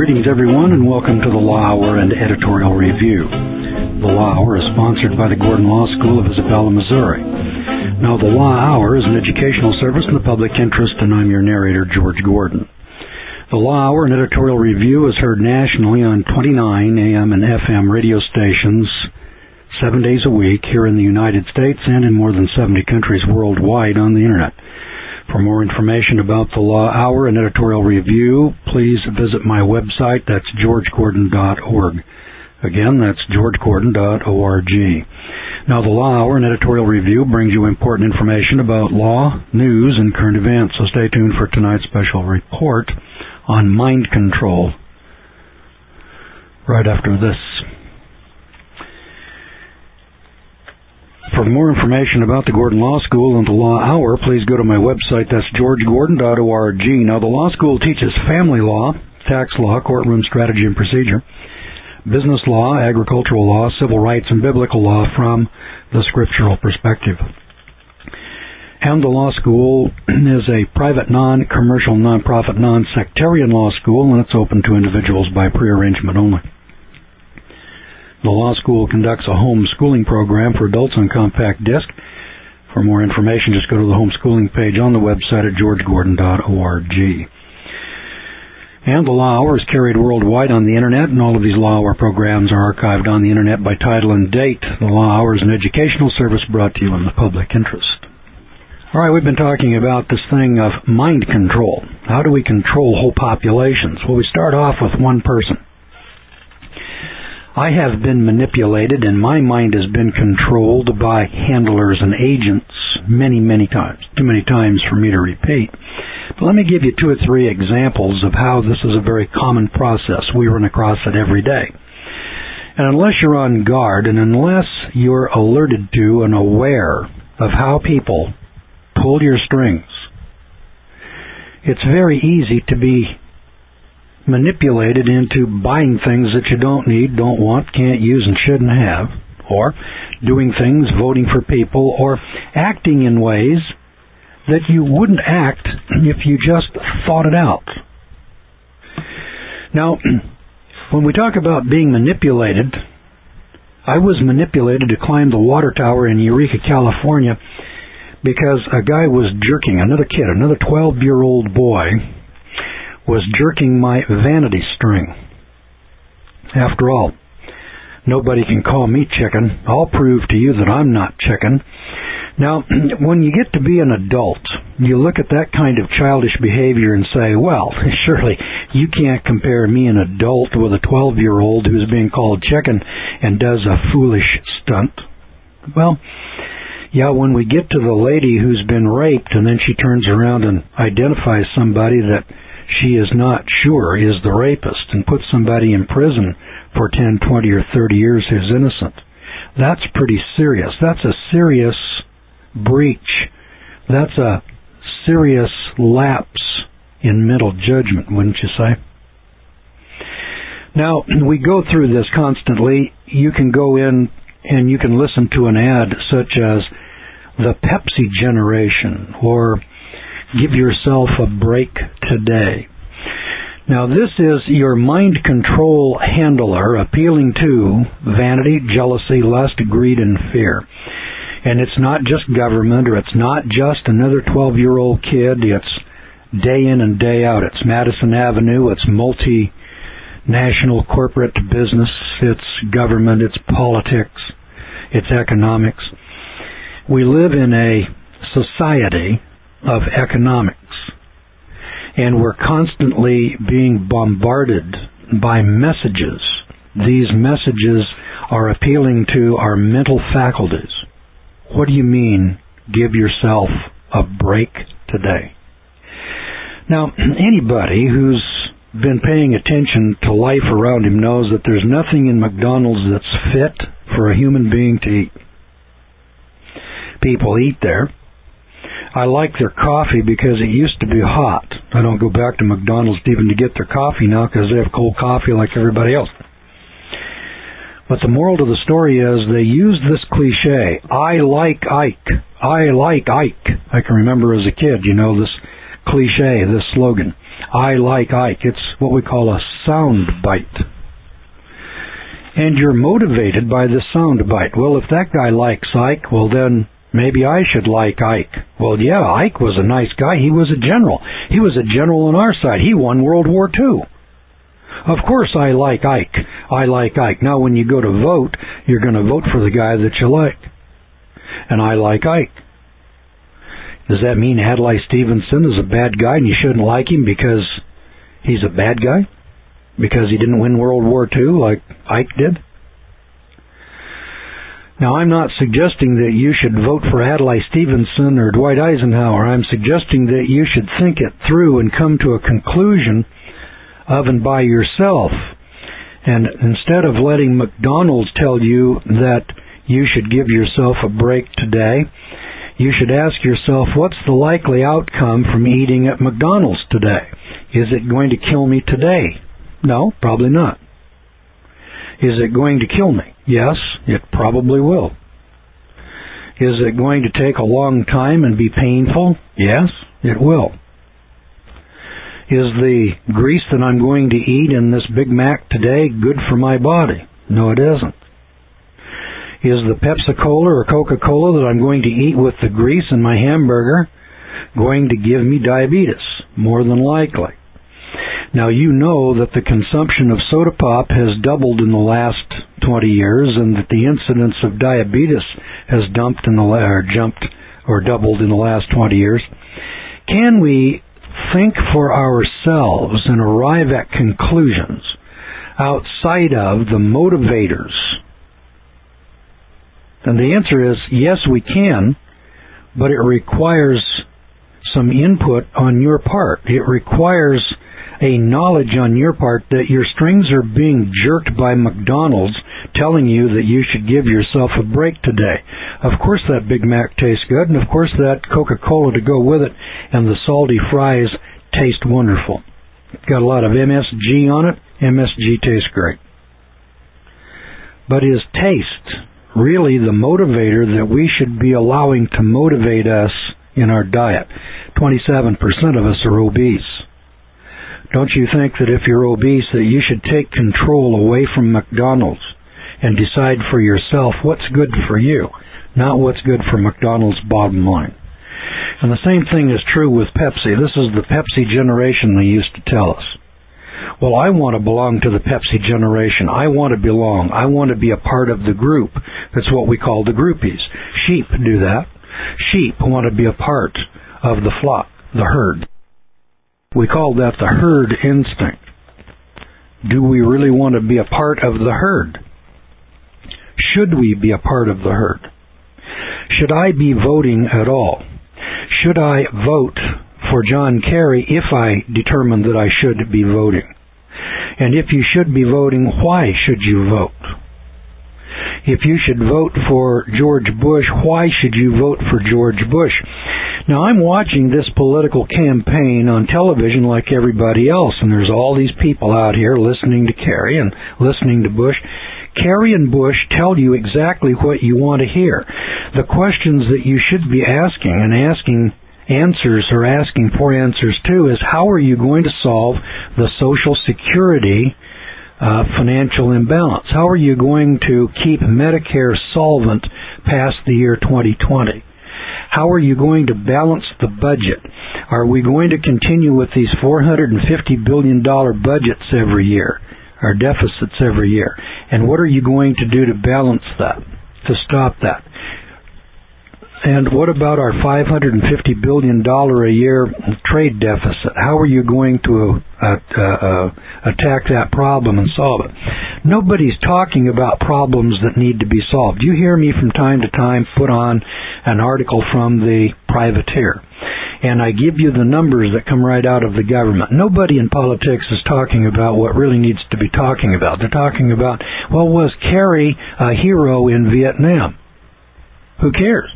Greetings, everyone, and welcome to the Law Hour and Editorial Review. The Law Hour is sponsored by the Gordon Law School of Isabella, Missouri. Now, the Law Hour is an educational service in the public interest, and I'm your narrator, George Gordon. The Law Hour and Editorial Review is heard nationally on 29 AM and FM radio stations 7 days a week here in the United States and in more than 70 countries worldwide on the Internet. For more information about the Law Hour and Editorial Review, please visit my website. That's georgegordon.org. Again, that's georgegordon.org. Now, the Law Hour and Editorial Review brings you important information about law, news, and current events, so stay tuned for tonight's special report on mind control right after this. For more information about the Gordon Law School and the Law Hour, please go to my website. That's georgegordon.org. Now, the law school teaches family law, tax law, courtroom strategy and procedure, business law, agricultural law, civil rights, and biblical law from the scriptural perspective. And the law school is a private, non-commercial, non-profit, non-sectarian law school, and it's open to individuals by pre-arrangement only. The law school conducts a homeschooling program for adults on compact disc. For more information, just go to the homeschooling page on the website at georgegordon.org. And the Law Hour is carried worldwide on the Internet, and all of these Law Hour programs are archived on the Internet by title and date. The Law Hour is an educational service brought to you in the public interest. All right, we've been talking about this thing of mind control. How do we control whole populations? Well, we start off with one person. I have been manipulated, and my mind has been controlled by handlers and agents many, many times. Too many times for me to repeat. But let me give you 2 or 3 examples of how this is a very common process. We run across it every day. And unless you're on guard, and unless you're alerted to and aware of how people pull your strings, it's very easy to be manipulated into buying things that you don't need, don't want, can't use, and shouldn't have, or doing things, voting for people, or acting in ways that you wouldn't act if you just thought it out. Now, when we talk about being manipulated, I was manipulated to climb the water tower in Eureka, California, because a guy was jerking, another kid, another 12-year-old boy, was jerking my vanity string. After all, nobody can call me chicken. I'll prove to you that I'm not chicken. Now, when you get to be an adult, you look at that kind of childish behavior and say, well, surely you can't compare me, an adult, with a 12-year-old who's being called chicken and does a foolish stunt. Well, yeah, when we get to the lady who's been raped and then she turns around and identifies somebody that she is not sure is the rapist and puts somebody in prison for 10, 20, or 30 years who's innocent, that's pretty serious. That's a serious breach. That's a serious lapse in mental judgment, wouldn't you say? Now, we go through this constantly. You can go in and you can listen to an ad such as the Pepsi generation or give yourself a break today. Now, this is your mind control handler appealing to vanity, jealousy, lust, greed, and fear. And it's not just government, or it's not just another 12-year-old kid. It's day in and day out. It's Madison Avenue. It's multinational corporate business. It's government. It's politics. It's economics. We live in a society of economics, and we're constantly being bombarded by messages. These messages are appealing to our mental faculties. What do you mean, give yourself a break today? Now, anybody who's been paying attention to life around him knows that there's nothing in McDonald's that's fit for a human being to eat. People eat there. I like their coffee because it used to be hot. I don't go back to McDonald's even to get their coffee now because they have cold coffee like everybody else. But the moral to the story is they use this cliche, I like Ike. I like Ike. I can remember as a kid, this cliche, this slogan. I like Ike. It's what we call a sound bite. And you're motivated by the sound bite. Well, if that guy likes Ike, well then maybe I should like Ike. Well, yeah, Ike was a nice guy. He was a general. He was a general on our side. He won World War II. Of course I like Ike. I like Ike. Now when you go to vote, you're going to vote for the guy that you like. And I like Ike. Does that mean Adlai Stevenson is a bad guy and you shouldn't like him because he's a bad guy? Because he didn't win World War II like Ike did? Now, I'm not suggesting that you should vote for Adlai Stevenson or Dwight Eisenhower. I'm suggesting that you should think it through and come to a conclusion of and by yourself. And instead of letting McDonald's tell you that you should give yourself a break today, you should ask yourself, what's the likely outcome from eating at McDonald's today? Is it going to kill me today? No, probably not. Is it going to kill me? Yes, it probably will. Is it going to take a long time and be painful? Yes, it will. Is the grease that I'm going to eat in this Big Mac today good for my body? No, it isn't. Is the Pepsi-Cola or Coca-Cola that I'm going to eat with the grease in my hamburger going to give me diabetes? More than likely. Now, you know that the consumption of soda pop has doubled in the last 20 years and that the incidence of diabetes has jumped or doubled in the last 20 years. Can we think for ourselves and arrive at conclusions outside of the motivators? And the answer is yes, we can, but it requires some input on your part. It requires a knowledge on your part that your strings are being jerked by McDonald's telling you that you should give yourself a break today. Of course that Big Mac tastes good, and of course that Coca-Cola to go with it, and the salty fries taste wonderful. It's got a lot of MSG on it. MSG tastes great. But is taste really the motivator that we should be allowing to motivate us in our diet? 27% of us are obese. Don't you think that if you're obese that you should take control away from McDonald's and decide for yourself what's good for you, not what's good for McDonald's bottom line? And the same thing is true with Pepsi. This is the Pepsi generation they used to tell us. Well, I want to belong to the Pepsi generation. I want to belong. I want to be a part of the group. That's what we call the groupies. Sheep do that. Sheep want to be a part of the flock, the herd. We call that the herd instinct. Do we really want to be a part of the herd? Should we be a part of the herd? Should I be voting at all? Should I vote for John Kerry if I determine that I should be voting? And if you should be voting, why should you vote? If you should vote for George Bush, why should you vote for George Bush? Now, I'm watching this political campaign on television like everybody else, and there's all these people out here listening to Kerry and listening to Bush. Kerry and Bush tell you exactly what you want to hear. The questions that you should be asking and asking for answers to is, how are you going to solve the Social Security financial imbalance? How are you going to keep Medicare solvent past the year 2020? How are you going to balance the budget? Are we going to continue with these $450 billion budgets every year, or deficits every year? And what are you going to do to balance that, to stop that? And what about our $550 billion a year trade deficit? How are you going to attack that problem and solve it? Nobody's talking about problems that need to be solved. You hear me from time to time put on an article from the Privateer, and I give you the numbers that come right out of the government. Nobody in politics is talking about what really needs to be talking about. They're talking about, well, was Kerry a hero in Vietnam? Who cares?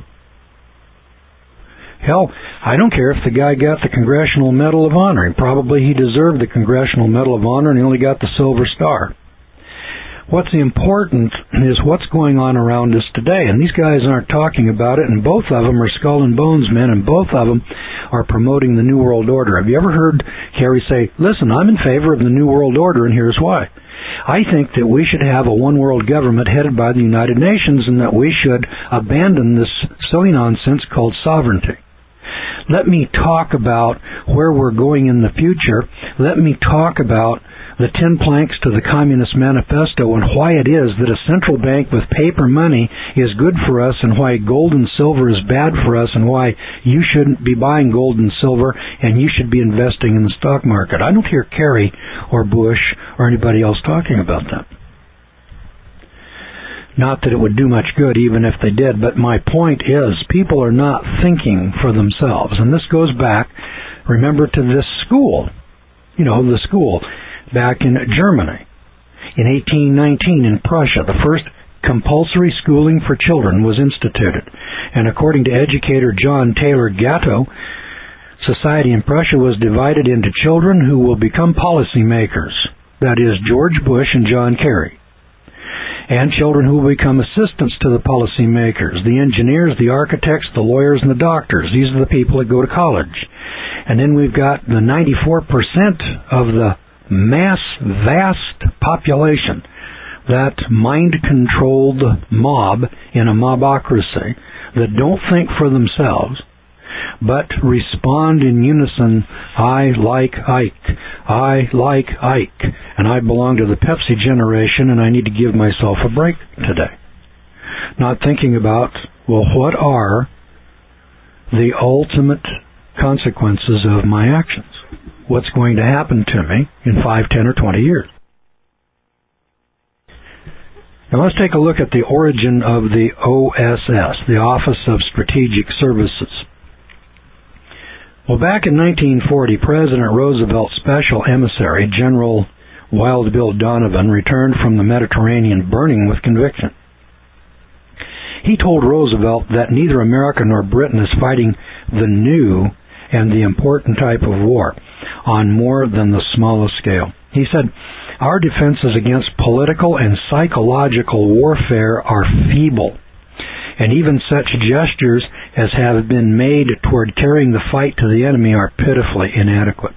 Hell, I don't care if the guy got the Congressional Medal of Honor. And probably he deserved the Congressional Medal of Honor, and he only got the Silver Star. What's important is what's going on around us today. And these guys aren't talking about it, and both of them are skull and bones men, and both of them are promoting the New World Order. Have you ever heard Kerry say, listen, I'm in favor of the New World Order, and here's why. I think that we should have a one-world government headed by the United Nations, and that we should abandon this silly nonsense called sovereignty. Let me talk about where we're going in the future. Let me talk about the 10 planks to the Communist Manifesto and why it is that a central bank with paper money is good for us, and why gold and silver is bad for us, and why you shouldn't be buying gold and silver and you should be investing in the stock market. I don't hear Kerry or Bush or anybody else talking about that. Not that it would do much good even if they did, but my point is people are not thinking for themselves. And this goes back, remember, to this school. The school back in Germany. In 1819 in Prussia, the first compulsory schooling for children was instituted. And according to educator John Taylor Gatto, society in Prussia was divided into children who will become policymakers. That is, George Bush and John Kerry. And children who will become assistants to the policymakers, the engineers, the architects, the lawyers, and the doctors. These are the people that go to college. And then we've got the 94% of the vast population, that mind-controlled mob in a mobocracy that don't think for themselves, but respond in unison, I like Ike, I like Ike, and I belong to the Pepsi generation, and I need to give myself a break today. Not thinking about, well, what are the ultimate consequences of my actions? What's going to happen to me in 5, 10, or 20 years? Now let's take a look at the origin of the OSS, the Office of Strategic Services. Well, back in 1940, President Roosevelt's special emissary, General Wild Bill Donovan, returned from the Mediterranean burning with conviction. He told Roosevelt that neither America nor Britain is fighting the new and the important type of war on more than the smallest scale. He said, our defenses against political and psychological warfare are feeble, and even such gestures as have been made toward carrying the fight to the enemy are pitifully inadequate.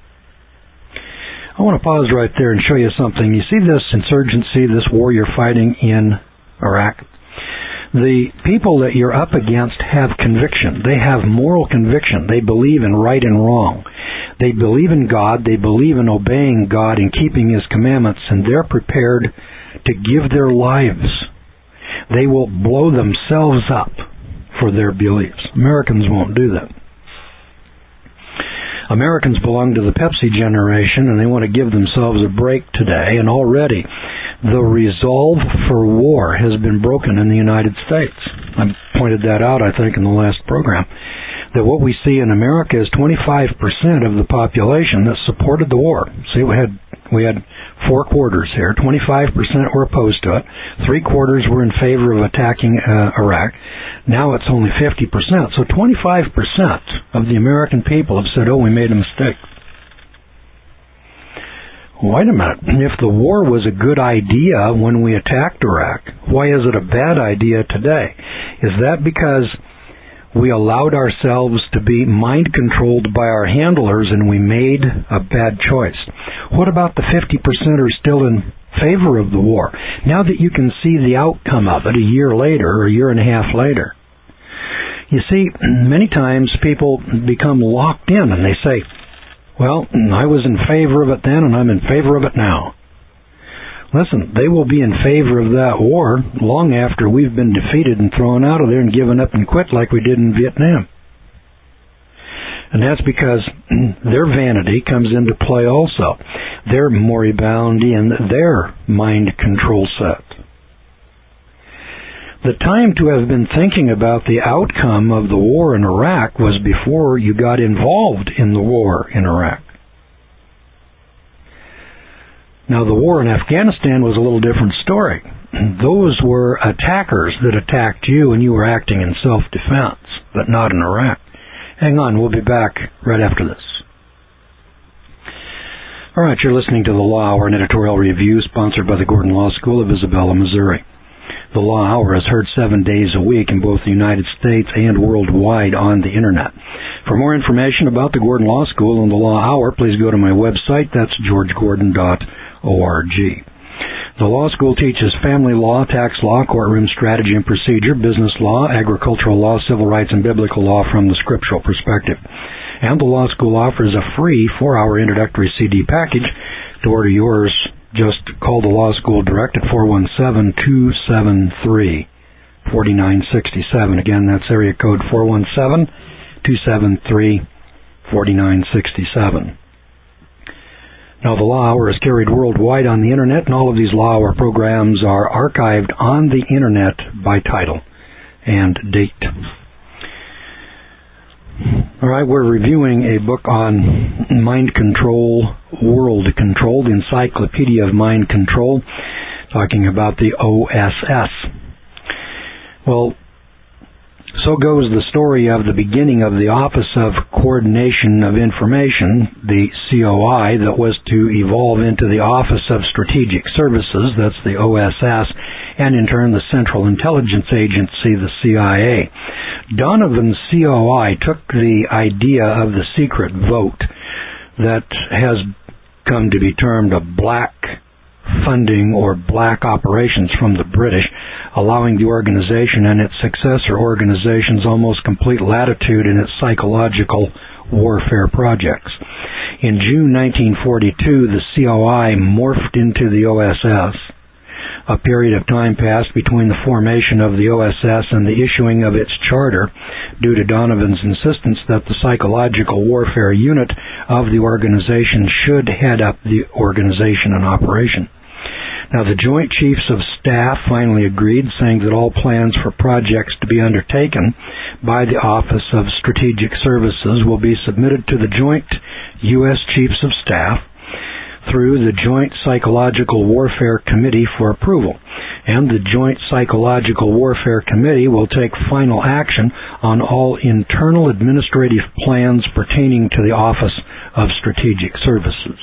I want to pause right there and show you something. You see this insurgency, this war you're fighting in Iraq? The people that you're up against have conviction. They have moral conviction. They believe in right and wrong. They believe in God. They believe in obeying God and keeping His commandments, and they're prepared to give their lives. They will blow themselves up for their beliefs. Americans won't do that. Americans belong to the Pepsi generation, and they want to give themselves a break today, and already the resolve for war has been broken in the United States. I pointed that out, I think, in the last program, that what we see in America is 25% of the population that supported the war. See, we had 4 quarters here. 25% were opposed to it. 3 quarters were in favor of attacking Iraq. Now it's only 50%. So 25% of the American people have said, oh, we made a mistake. Wait a minute. If the war was a good idea when we attacked Iraq, why is it a bad idea today? Is that because we allowed ourselves to be mind-controlled by our handlers and we made a bad choice? What about the 50% who are still in favor of the war? Now that you can see the outcome of it a year later or a year and a half later, you see, many times people become locked in and they say, well, I was in favor of it then and I'm in favor of it now. Listen, they will be in favor of that war long after we've been defeated and thrown out of there and given up and quit like we did in Vietnam. And that's because their vanity comes into play also. They're moribund in their mind control set. The time to have been thinking about the outcome of the war in Iraq was before you got involved in the war in Iraq. Now, the war in Afghanistan was a little different story. Those were attackers that attacked you and you were acting in self-defense, but not in Iraq. Hang on, we'll be back right after this. All right, you're listening to The Law Hour, an editorial review sponsored by the Gordon Law School of Isabella, Missouri. The Law Hour is heard 7 days a week in both the United States and worldwide on the Internet. For more information about the Gordon Law School and the Law Hour, please go to my website. That's georgegordon.org. The law school teaches family law, tax law, courtroom strategy and procedure, business law, agricultural law, civil rights, and biblical law from the scriptural perspective. And the law school offers a free 4-hour introductory CD package. To order yours, just call the law school direct at 417-273-4967. Again, that's area code 417-273-4967. Now, the Law Hour is carried worldwide on the Internet, and all of these Law Hour programs are archived on the Internet by title and date. All right, we're reviewing a book on mind control, world control, the Encyclopedia of Mind Control, talking about the OSS. Well, so goes the story of the beginning of the Office of Coordination of Information, the COI, that was to evolve into the Office of Strategic Services, that's the OSS, and in turn the Central Intelligence Agency, the CIA. Donovan's COI took the idea of the secret vote that has come to be termed a black funding or black operations from the British, allowing the organization and its successor organizations almost complete latitude in its psychological warfare projects. In June 1942, the COI morphed into the OSS. A period of time passed between the formation of the OSS and the issuing of its charter due to Donovan's insistence that the psychological warfare unit of the organization should head up the organization and operation. Now, the Joint Chiefs of Staff finally agreed, saying that all plans for projects to be undertaken by the Office of Strategic Services will be submitted to the Joint U.S. Chiefs of Staff through the Joint Psychological Warfare Committee for approval, and the Joint Psychological Warfare Committee will take final action on all internal administrative plans pertaining to the Office of Strategic Services.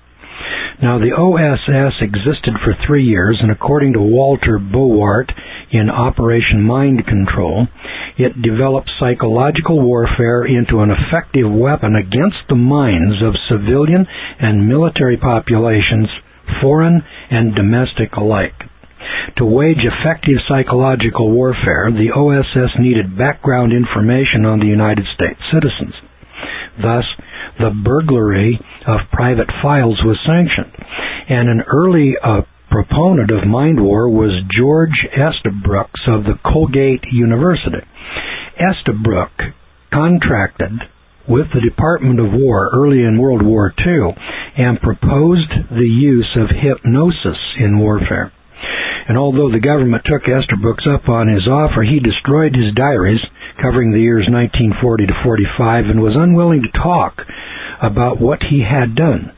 Now, the OSS existed for 3 years, and according to Walter Bowart in Operation Mind Control, it developed psychological warfare into an effective weapon against the minds of civilian and military populations, foreign and domestic alike. To wage effective psychological warfare, the OSS needed background information on the United States citizens. Thus, the burglary of private files was sanctioned, and an early proponent of mind war was George Estabrooks of the Colgate University. Estabrook contracted with the Department of War early in World War II and proposed the use of hypnosis in warfare. And although the government took Estabrooks up on his offer, he destroyed his diaries covering the years 1940 to 45 and was unwilling to talk about what he had done.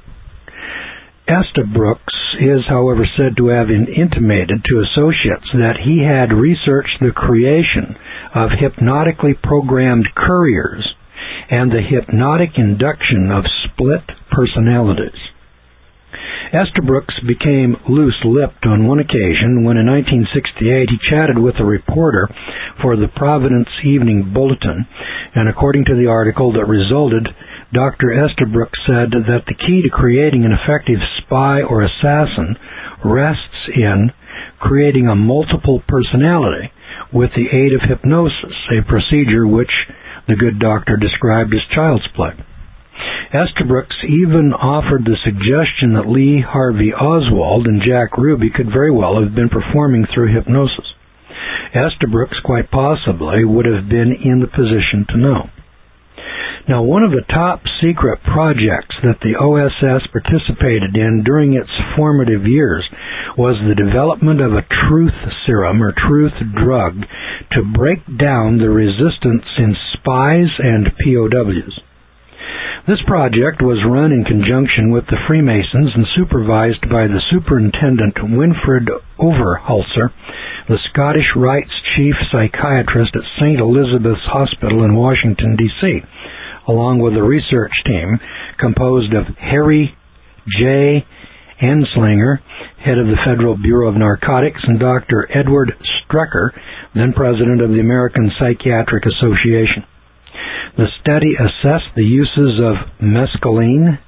Estabrooks is, however, said to have intimated to associates that he had researched the creation of hypnotically programmed couriers and the hypnotic induction of split personalities. Estabrooks became loose-lipped on one occasion when in 1968 he chatted with a reporter for the Providence Evening Bulletin, and according to the article that resulted, Dr. Estabrooks said that the key to creating an effective spy or assassin rests in creating a multiple personality with the aid of hypnosis, a procedure which the good doctor described as child's play. Estabrooks even offered the suggestion that Lee Harvey Oswald and Jack Ruby could very well have been performing through hypnosis. Estabrooks quite possibly would have been in the position to know. Now, one of the top secret projects that the OSS participated in during its formative years was the development of a truth serum or truth drug to break down the resistance in spies and POWs. This project was run in conjunction with the Freemasons and supervised by the Superintendent Winfred Overholser, the Scottish Rites Chief Psychiatrist at St. Elizabeth's Hospital in Washington, D.C., along with a research team composed of Harry J. Anslinger, head of the Federal Bureau of Narcotics, and Dr. Edward Strecker, then president of the American Psychiatric Association. The study assessed the uses of mescaline,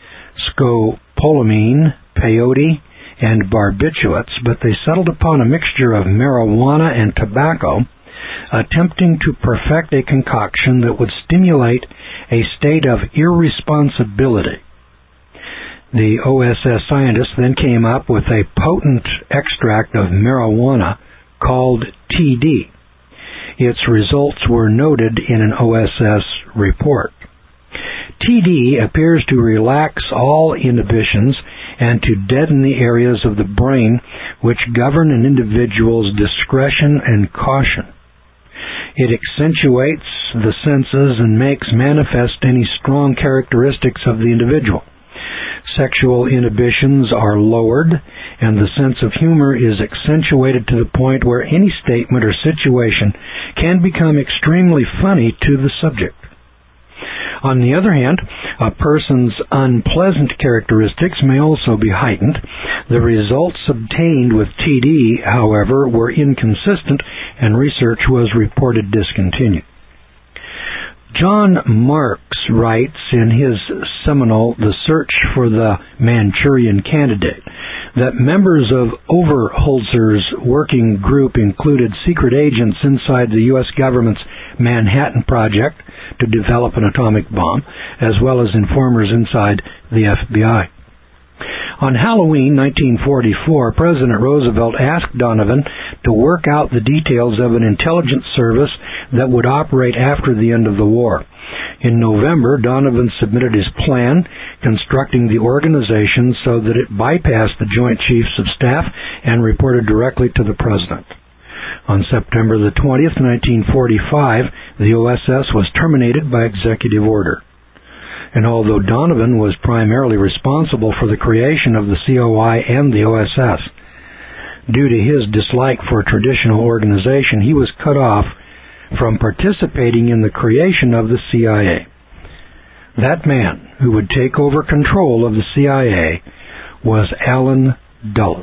scopolamine, peyote, and barbiturates, but they settled upon a mixture of marijuana and tobacco, attempting to perfect a concoction that would stimulate a state of irresponsibility. The OSS scientists then came up with a potent extract of marijuana called TD. Its results were noted in an OSS report. TD appears to relax all inhibitions and to deaden the areas of the brain which govern an individual's discretion and caution. It accentuates the senses and makes manifest any strong characteristics of the individual. Sexual inhibitions are lowered, and the sense of humor is accentuated to the point where any statement or situation can become extremely funny to the subject. On the other hand, a person's unpleasant characteristics may also be heightened. The results obtained with TD, however, were inconsistent, and research was reported discontinued. John Marks writes in his seminal The Search for the Manchurian Candidate that members of Overholser's working group included secret agents inside the U.S. government's Manhattan Project to develop an atomic bomb, as well as informers inside the FBI. On Halloween 1944, President Roosevelt asked Donovan to work out the details of an intelligence service that would operate after the end of the war. In November, Donovan submitted his plan, constructing the organization so that it bypassed the Joint Chiefs of Staff and reported directly to the President. On September the 20th, 1945, the OSS was terminated by executive order. And although Donovan was primarily responsible for the creation of the COI and the OSS, due to his dislike for traditional organization, he was cut off from participating in the creation of the CIA. That man who would take over control of the CIA was Allen Dulles.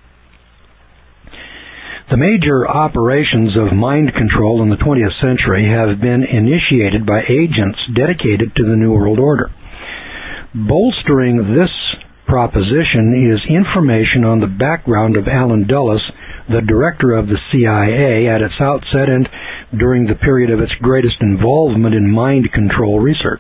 The major operations of mind control in the 20th century have been initiated by agents dedicated to the New World Order. Bolstering this proposition is information on the background of Allen Dulles, the director of the CIA at its outset and during the period of its greatest involvement in mind control research.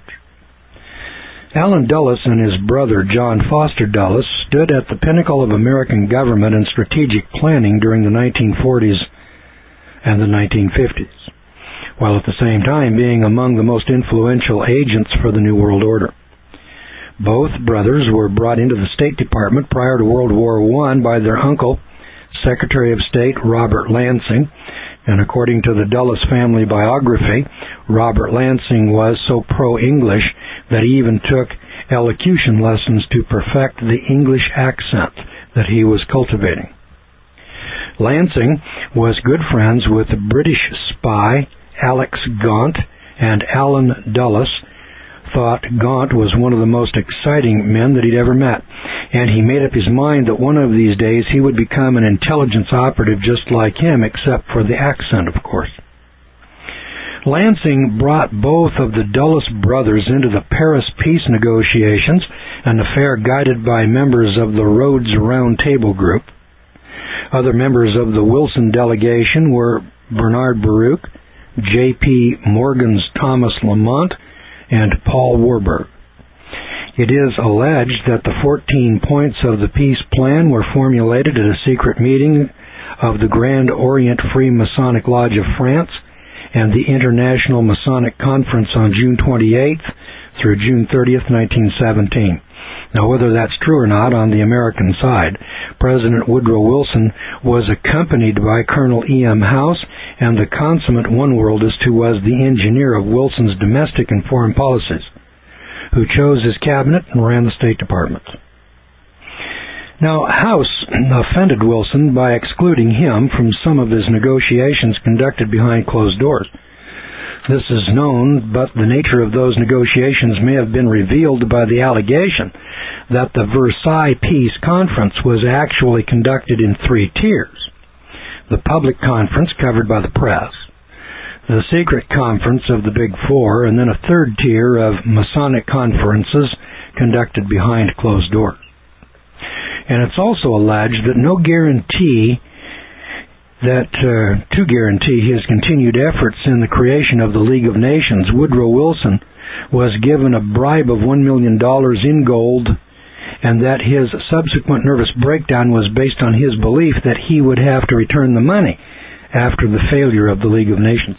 Allen Dulles and his brother, John Foster Dulles, stood at the pinnacle of American government and strategic planning during the 1940s and the 1950s, while at the same time being among the most influential agents for the New World Order. Both brothers were brought into the State Department prior to World War I by their uncle, Secretary of State Robert Lansing, and according to the Dulles family biography, Robert Lansing was so pro-English that he even took elocution lessons to perfect the English accent that he was cultivating. Lansing was good friends with the British spy Alex Gaunt, and Allen Dulles thought Gaunt was one of the most exciting men that he'd ever met, and he made up his mind that one of these days he would become an intelligence operative just like him, except for the accent, of course. Lansing brought both of the Dulles brothers into the Paris peace negotiations, an affair guided by members of the Rhodes Round Table Group. Other members of the Wilson delegation were Bernard Baruch, J.P. Morgan's Thomas Lamont, and Paul Warburg. It is alleged that the 14 points of the peace plan were formulated at a secret meeting of the Grand Orient Free Masonic Lodge of France and the International Masonic Conference on June 28th through June 30th, 1917. Now, whether that's true or not, on the American side, President Woodrow Wilson was accompanied by Colonel E.M. House and the consummate one-worldist who was the engineer of Wilson's domestic and foreign policies, who chose his cabinet and ran the State Department. Now, House offended Wilson by excluding him from some of his negotiations conducted behind closed doors. This is known, but the nature of those negotiations may have been revealed by the allegation that the Versailles Peace Conference was actually conducted in 3 tiers. The public conference covered by the press, the secret conference of the Big Four, and then a third tier of Masonic conferences conducted behind closed doors. And it's also alleged that to guarantee his continued efforts in the creation of the League of Nations, Woodrow Wilson was given a bribe of $1 million in gold, and that his subsequent nervous breakdown was based on his belief that he would have to return the money after the failure of the League of Nations.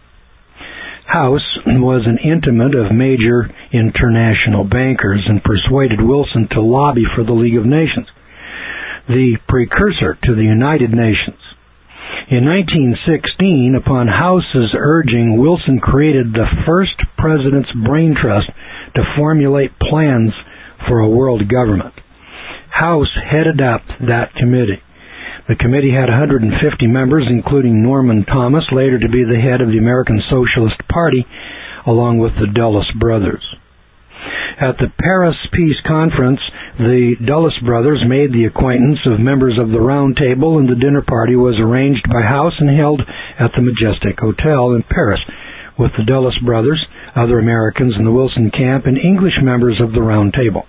House was an intimate of major international bankers and persuaded Wilson to lobby for the League of Nations, the precursor to the United Nations. In 1916, upon House's urging, Wilson created the first President's Brain Trust to formulate plans for a world government. House headed up that committee. The committee had 150 members, including Norman Thomas, later to be the head of the American Socialist Party, along with the Dulles brothers. At the Paris Peace Conference, the Dulles brothers made the acquaintance of members of the Round Table, and the dinner party was arranged by House and held at the Majestic Hotel in Paris, with the Dulles brothers, other Americans in the Wilson camp, and English members of the Round Table.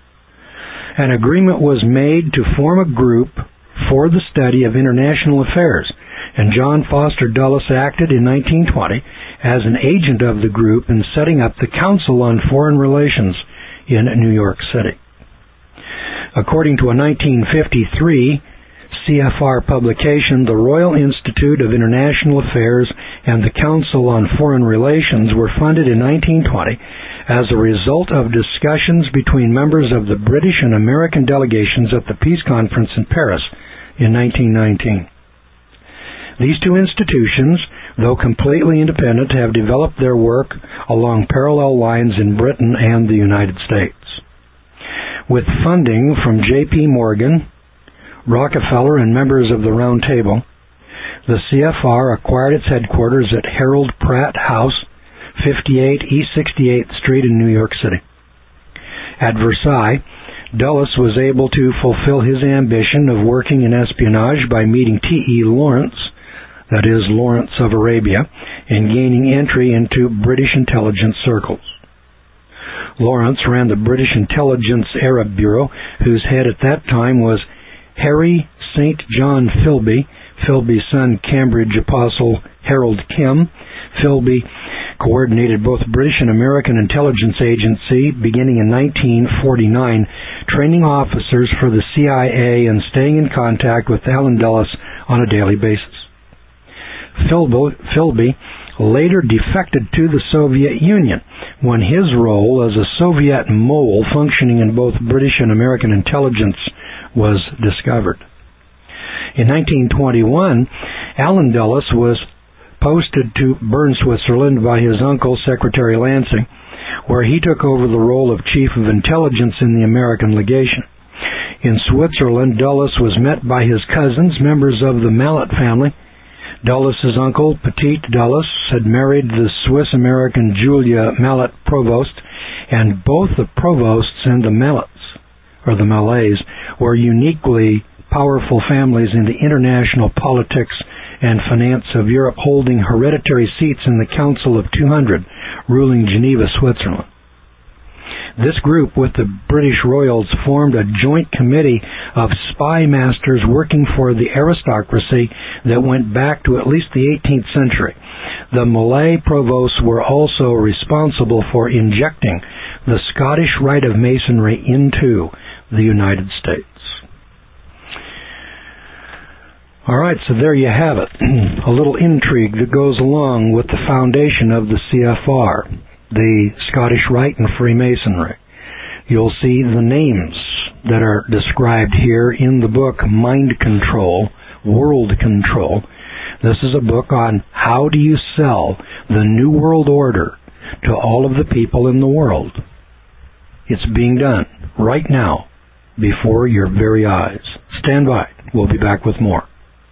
An agreement was made to form a group for the study of international affairs, and John Foster Dulles acted in 1920 as an agent of the group in setting up the Council on Foreign Relations in New York City. According to a 1953 CFR publication, the Royal Institute of International Affairs and the Council on Foreign Relations were funded in 1920 as a result of discussions between members of the British and American delegations at the Peace Conference in Paris in 1919. These two institutions, though completely independent, have developed their work along parallel lines in Britain and the United States. With funding from J.P. Morgan, Rockefeller, and members of the Round Table, the CFR acquired its headquarters at Harold Pratt House, 58 East 68th Street in New York City. At Versailles, Dulles was able to fulfill his ambition of working in espionage by meeting T.E. Lawrence, that is, Lawrence of Arabia, and gaining entry into British intelligence circles. Lawrence ran the British Intelligence Arab Bureau, whose head at that time was Harry St. John Philby, Philby's son Cambridge Apostle Harold Kim. Philby coordinated both British and American intelligence agency beginning in 1949, training officers for the CIA and staying in contact with Allen Dulles on a daily basis. Philby later defected to the Soviet Union when his role as a Soviet mole functioning in both British and American intelligence was discovered. In 1921, Allen Dulles was posted to Bern, Switzerland by his uncle, Secretary Lansing, where he took over the role of Chief of Intelligence in the American legation. In Switzerland, Dulles was met by his cousins, members of the Mallet family. Dulles' uncle, Petit Dulles, had married the Swiss-American Julia Mallet Provost, and both the Provosts and the Mallets, or the Malays, were uniquely powerful families in the international politics and finance of Europe, holding hereditary seats in the Council of 200, ruling Geneva, Switzerland. This group, with the British royals, formed a joint committee of spy masters working for the aristocracy that went back to at least the 18th century. The Malay provosts were also responsible for injecting the Scottish Rite of Masonry into the United States. All right, so there you have it. A little intrigue that goes along with the foundation of the CFR, the Scottish Rite and Freemasonry. You'll see the names that are described here in the book Mind Control, World Control. This is a book on how do you sell the New World Order to all of the people in the world. It's being done right now before your very eyes. Stand by. We'll be back with more.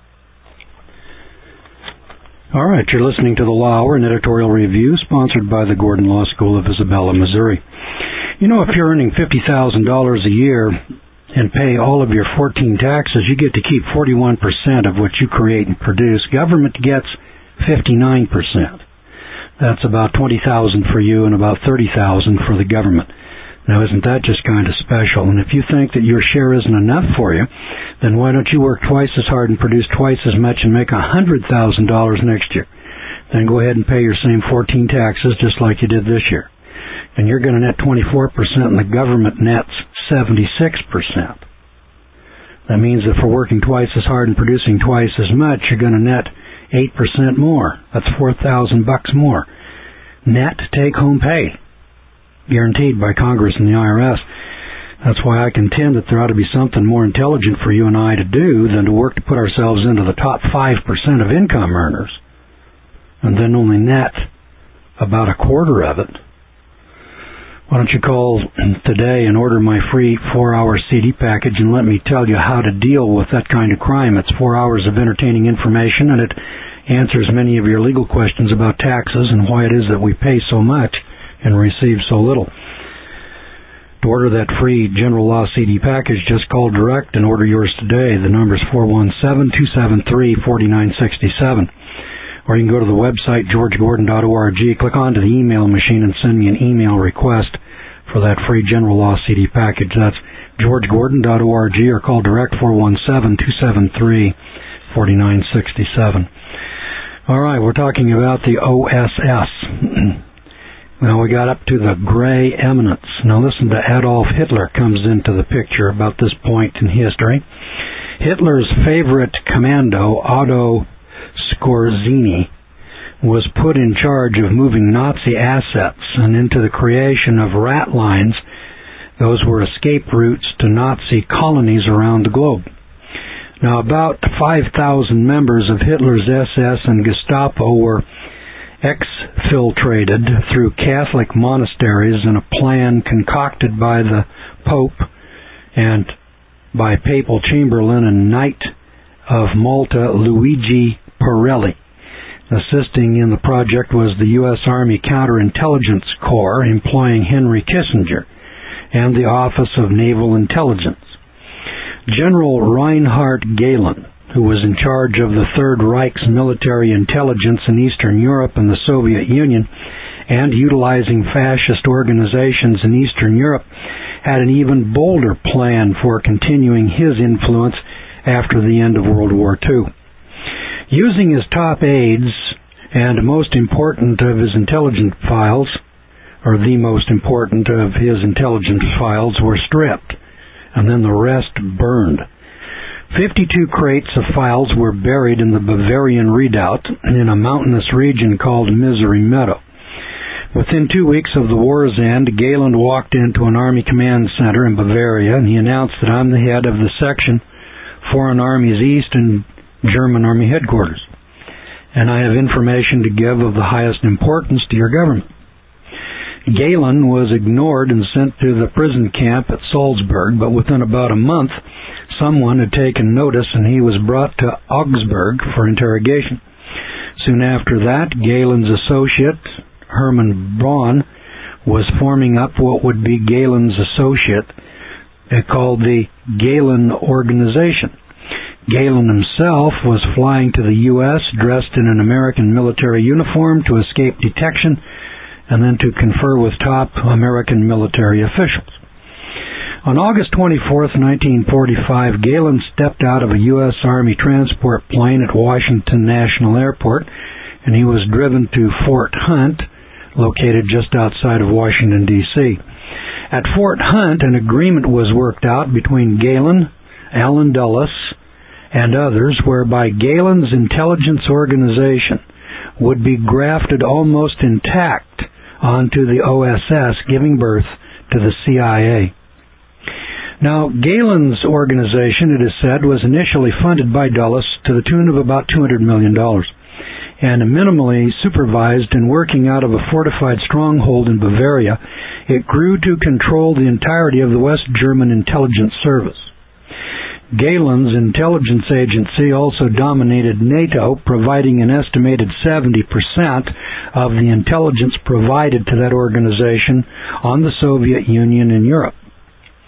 All right, you're listening to the Law Hour, an editorial review sponsored by the Gordon Law School of Isabella, Missouri. You know, if you're earning $50,000 a year and pay all of your 14 taxes, you get to keep 41% of what you create and produce. Government gets 59%. That's about $20,000 for you and about $30,000 for the government. Now, isn't that just kind of special? And if you think that your share isn't enough for you, then why don't you work twice as hard and produce twice as much and make $100,000 next year? Then go ahead and pay your same 14 taxes just like you did this year. And you're going to net 24% and the government nets 76%. That means that for working twice as hard and producing twice as much, you're going to net 8% more. That's $4,000 more. Net take-home pay. Guaranteed by Congress and the IRS. That's why I contend that there ought to be something more intelligent for you and I to do than to work to put ourselves into the top 5% of income earners and then only net about a quarter of it. Why don't you call today and order my free 4-hour CD package and let me tell you how to deal with that kind of crime. It's 4 hours of entertaining information, and it answers many of your legal questions about taxes and why it is that we pay so much and receive so little. To order that free General Law CD package, just call direct and order yours today. The number is 417-273-4967. Or you can go to the website, georgegordon.org, click onto the email machine and send me an email request for that free General Law CD package. That's georgegordon.org, or call direct 417-273-4967. All right, we're talking about the OSS. Well, we got up to the Gray Eminence. Now listen to Adolf Hitler comes into the picture about this point in history. Hitler's favorite commando, Otto Skorzeny, was put in charge of moving Nazi assets and into the creation of rat lines. Those were escape routes to Nazi colonies around the globe. Now, about 5,000 members of Hitler's SS and Gestapo were exfiltrated through Catholic monasteries in a plan concocted by the Pope and by Papal Chamberlain and Knight of Malta Luigi Pirelli. Assisting in the project was the U.S. Army Counterintelligence Corps, employing Henry Kissinger, and the Office of Naval Intelligence. General Reinhard Gehlen, who was in charge of the Third Reich's military intelligence in Eastern Europe and the Soviet Union, and utilizing fascist organizations in Eastern Europe, had an even bolder plan for continuing his influence after the end of World War II. Using his top aides and most important of his intelligence files, or the most important of his intelligence files, were stripped, and then the rest burned. 52 crates of files were buried in the Bavarian Redoubt in a mountainous region called Misery Meadow. Within 2 weeks of the war's end, Gehlen walked into an Army command center in Bavaria, and he announced that I'm the head of the section Foreign Armies East and German Army Headquarters, and I have information to give of the highest importance to your government. Gehlen was ignored and sent to the prison camp at Salzburg, but within about a month, someone had taken notice and he was brought to Augsburg for interrogation. Soon after that, Gehlen's associate, Hermann Braun, was forming up what would be Gehlen's associate, called the Gehlen Organization. Gehlen himself was flying to the U.S. dressed in an American military uniform to escape detection and then to confer with top American military officials. On August 24, 1945, Gehlen stepped out of a U.S. Army transport plane at Washington National Airport, and he was driven to Fort Hunt, located just outside of Washington, D.C. At Fort Hunt, an agreement was worked out between Gehlen, Allen Dulles, and others, whereby Gehlen's intelligence organization would be grafted almost intact onto the OSS, giving birth to the CIA. Now, Gehlen's organization, it is said, was initially funded by Dulles to the tune of about $200 million, and minimally supervised and working out of a fortified stronghold in Bavaria, it grew to control the entirety of the West German intelligence service. Gehlen's intelligence agency also dominated NATO, providing an estimated 70% of the intelligence provided to that organization on the Soviet Union and Europe.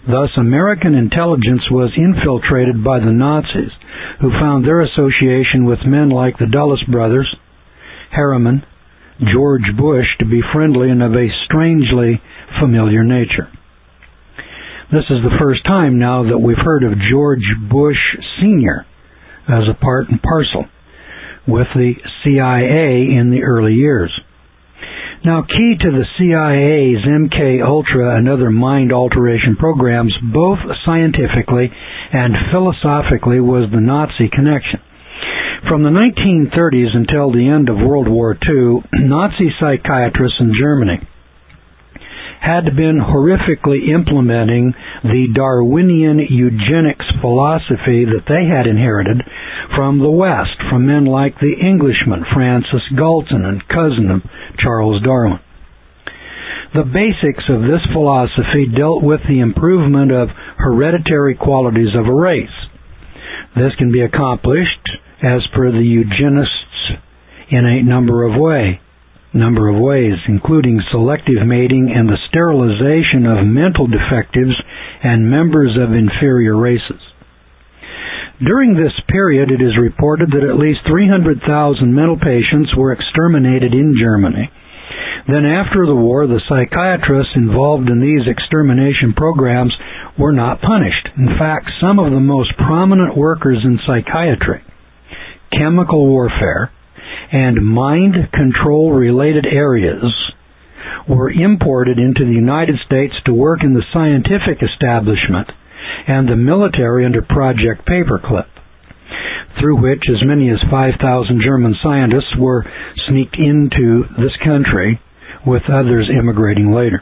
Thus, American intelligence was infiltrated by the Nazis, who found their association with men like the Dulles brothers, Harriman, George Bush to be friendly and of a strangely familiar nature. This is the first time now that we've heard of George Bush Sr. as a part and parcel with the CIA in the early years. Now, key to the CIA's MK Ultra and other mind alteration programs, both scientifically and philosophically, was the Nazi connection. From the 1930s until the end of World War II, Nazi psychiatrists in Germany had been horrifically implementing the Darwinian eugenics philosophy that they had inherited from the West, from men like the Englishman Francis Galton and cousin of Charles Darwin. The basics of this philosophy dealt with the improvement of hereditary qualities of a race. This can be accomplished, as per the eugenists, in a number of ways, including selective mating and the sterilization of mental defectives and members of inferior races. During this period, it is reported that at least 300,000 mental patients were exterminated in Germany. Then after the war, the psychiatrists involved in these extermination programs were not punished. In fact, some of the most prominent workers in psychiatry, chemical warfare, and mind control related areas were imported into the United States to work in the scientific establishment and the military under Project Paperclip, through which as many as 5,000 German scientists were sneaked into this country, with others immigrating later.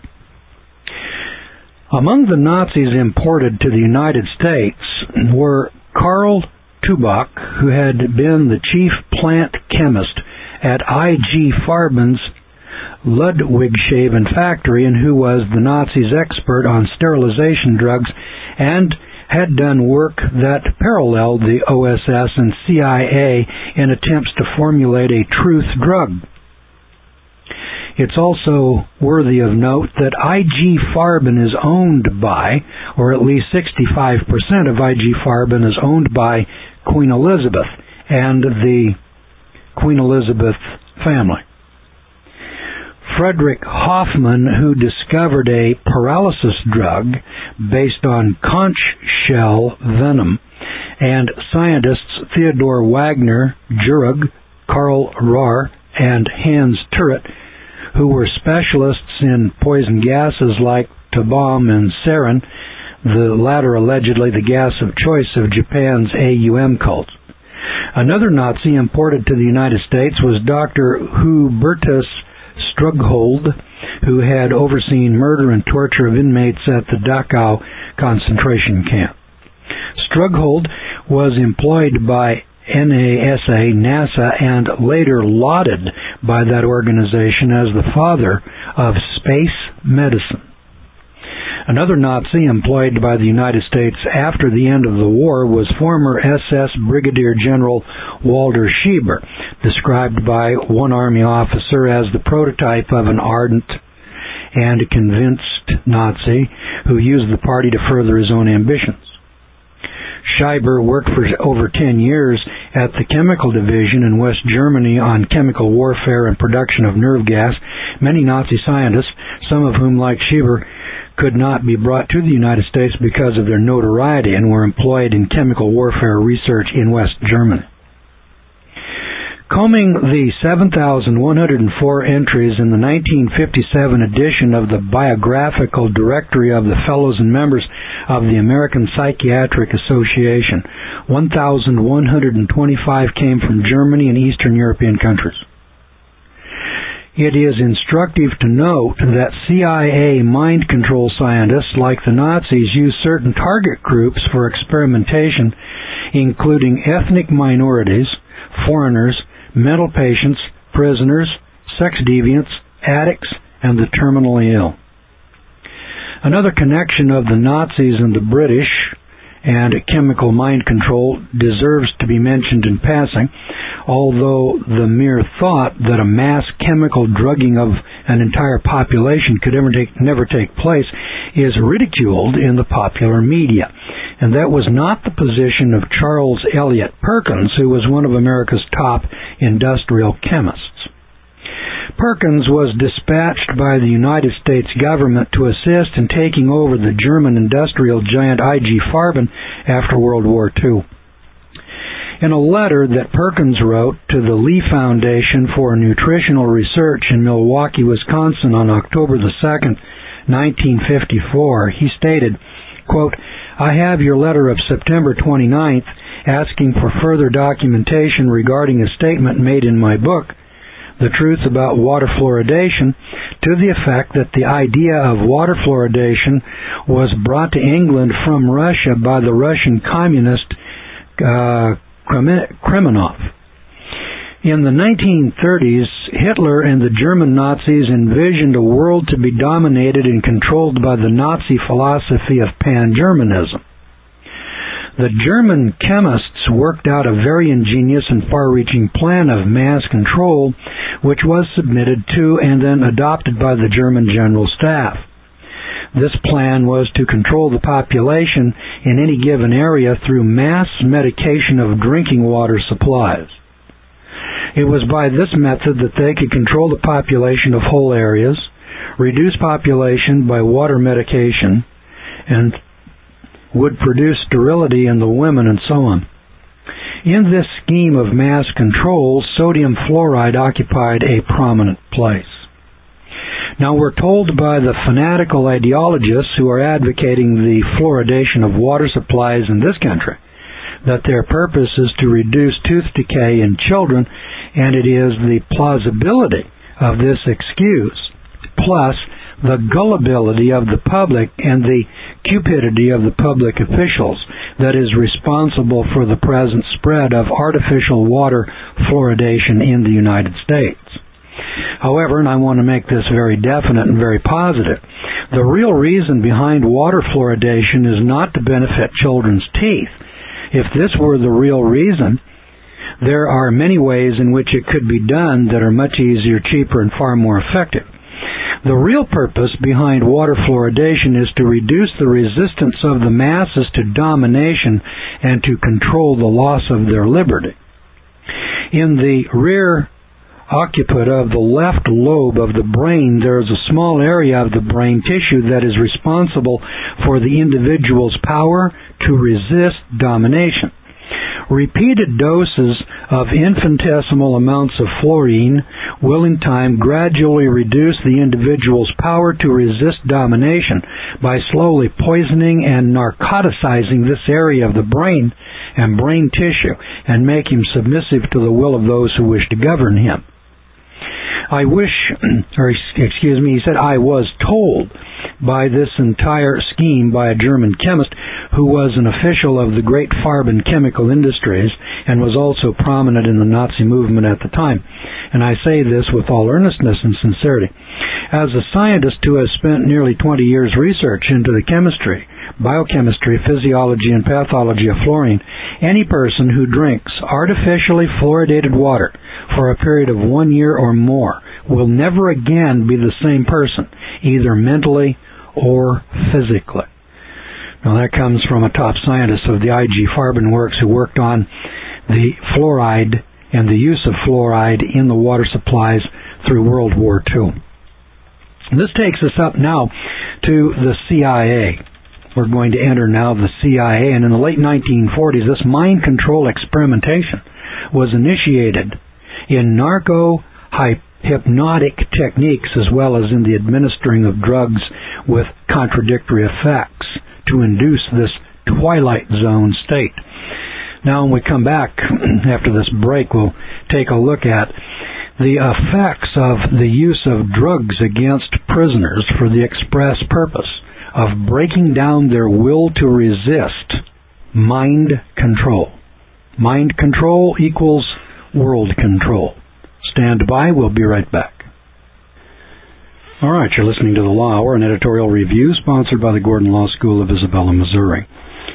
Among the Nazis imported to the United States were Karl Tubach, who had been the chief plant chemist at I.G. Farben's Ludwigshafen factory and who was the Nazis' expert on sterilization drugs and had done work that paralleled the OSS and CIA in attempts to formulate a truth drug. It's also worthy of note that I.G. Farben is owned by, or at least 65% of I.G. Farben is owned by Queen Elizabeth and the Queen Elizabeth family. Frederick Hoffman, who discovered a paralysis drug based on conch shell venom, and scientists Theodor Wagner, Jurg, Karl Rohr, and Hans Turret, who were specialists in poison gases like Tobam and sarin, the latter allegedly the gas of choice of Japan's AUM cult. Another Nazi imported to the United States was Dr. Hubertus Strughold, who had overseen murder and torture of inmates at the Dachau concentration camp. Strughold was employed by NASA, and later lauded by that organization as the father of space medicine. Another Nazi employed by the United States after the end of the war was former SS Brigadier General Walter Schieber, described by one Army officer as the prototype of an ardent and convinced Nazi who used the party to further his own ambitions. Schieber worked for over 10 years at the Chemical Division in West Germany on chemical warfare and production of nerve gas. Many Nazi scientists, some of whom, like Schieber, could not be brought to the United States because of their notoriety and were employed in chemical warfare research in West Germany. Combing the 7,104 entries in the 1957 edition of the Biographical Directory of the Fellows and Members of the American Psychiatric Association, 1,125 came from Germany and Eastern European countries. It is instructive to note that CIA mind control scientists, like the Nazis, use certain target groups for experimentation, including ethnic minorities, foreigners, mental patients, prisoners, sex deviants, addicts, and the terminally ill. Another connection of the Nazis and the British and chemical mind control deserves to be mentioned in passing, although the mere thought that a mass chemical drugging of an entire population could never take place is ridiculed in the popular media. And that was not the position of Charles Eliot Perkins, who was one of America's top industrial chemists. Perkins was dispatched by the United States government to assist in taking over the German industrial giant I.G. Farben after World War II. In a letter that Perkins wrote to the Lee Foundation for Nutritional Research in Milwaukee, Wisconsin on October the 2nd, 1954, he stated, quote, "I have your letter of September 29th asking for further documentation regarding a statement made in my book, The Truth About Water Fluoridation, to the effect that the idea of water fluoridation was brought to England from Russia by the Russian communist Kremenov. In the 1930s, Hitler and the German Nazis envisioned a world to be dominated and controlled by the Nazi philosophy of pan-Germanism. The German chemists worked out a very ingenious and far-reaching plan of mass control, which was submitted to and then adopted by the German General Staff. This plan was to control the population in any given area through mass medication of drinking water supplies. It was by this method that they could control the population of whole areas, reduce population by water medication, and would produce sterility in the women and so on. In this scheme of mass control, sodium fluoride occupied a prominent place. Now we're told by the fanatical ideologists who are advocating the fluoridation of water supplies in this country that their purpose is to reduce tooth decay in children, and it is the plausibility of this excuse, plus the gullibility of the public and the cupidity of the public officials, that is responsible for the present spread of artificial water fluoridation in the United States. However, and I want to make this very definite and very positive, the real reason behind water fluoridation is not to benefit children's teeth. If this were the real reason, there are many ways in which it could be done that are much easier, cheaper, and far more effective. The real purpose behind water fluoridation is to reduce the resistance of the masses to domination and to control the loss of their liberty. In the rear occiput of the left lobe of the brain, there is a small area of the brain tissue that is responsible for the individual's power to resist domination. Repeated doses of infinitesimal amounts of fluorine will in time gradually reduce the individual's power to resist domination by slowly poisoning and narcoticizing this area of the brain and brain tissue and make him submissive to the will of those who wish to govern him. I was told by this entire scheme by a German chemist who was an official of the great Farben chemical industries and was also prominent in the Nazi movement at the time. And I say this with all earnestness and sincerity. As a scientist who has spent nearly 20 years research into the chemistry, biochemistry, physiology, and pathology of fluorine, any person who drinks artificially fluoridated water for a period of 1 year or more will never again be the same person, either mentally or physically. Now that comes from a top scientist of the I.G. Farben works who worked on the fluoride and the use of fluoride in the water supplies through World War II. This takes us up now to the CIA. We're going to enter now the CIA, and in the late 1940s, this mind control experimentation was initiated in narco-hypnotic techniques as well as in the administering of drugs with contradictory effects to induce this twilight zone state. Now when we come back after this break, we'll take a look at the effects of the use of drugs against prisoners for the express purpose of breaking down their will to resist mind control. Mind control equals world control. Stand by, we'll be right back. All right, you're listening to The Law Hour, an editorial review sponsored by the Gordon Law School of Isabella, Missouri.